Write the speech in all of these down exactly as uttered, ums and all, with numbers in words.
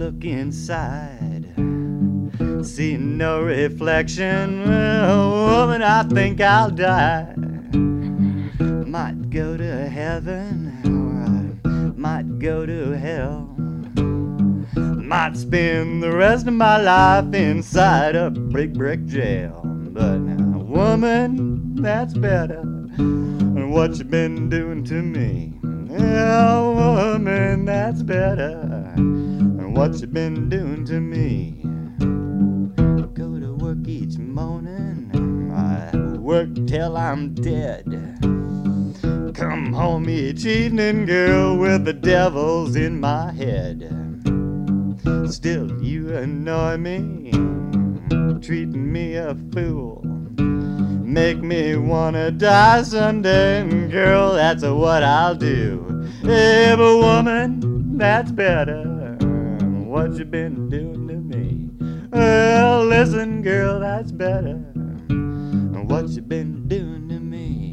look inside, see no reflection. Well, woman, I think I'll die. Might go to heaven, or I might go to hell. Might spend the rest of my life inside a big brick jail. But now, woman, that's better than what you've been doing to me. Yeah, woman, that's better than what you've been doing to me. Go to work each morning, I work till I'm dead. Come home each evening, girl, with the devils in my head. Still you annoy me, treating me a fool. Make me wanna die someday, and girl, that's what I'll do. Hey, but woman, that's better than what you been doing to me. Well, listen, girl, that's better than what you been doing to me.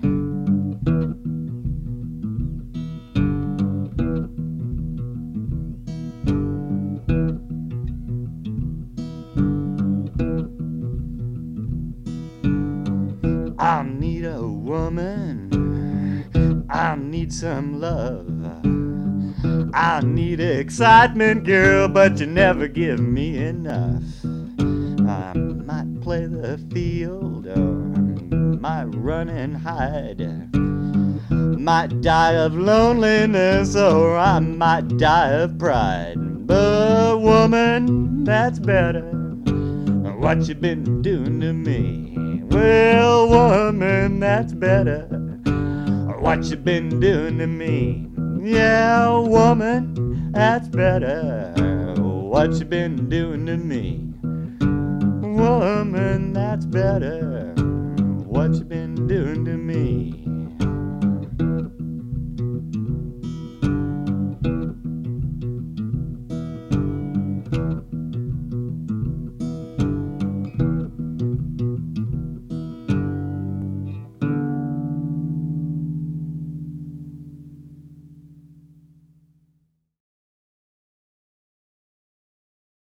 I need a woman, I need some love, I need excitement, girl, but you never give me enough. I might play the field, or might run and hide, might die of loneliness, or I might die of pride. But woman, that's better than what you been doing to me. Well, woman, that's better than what you been doing to me. Yeah, woman, that's better than what you been doing to me. Woman, that's better than what you been doing to me.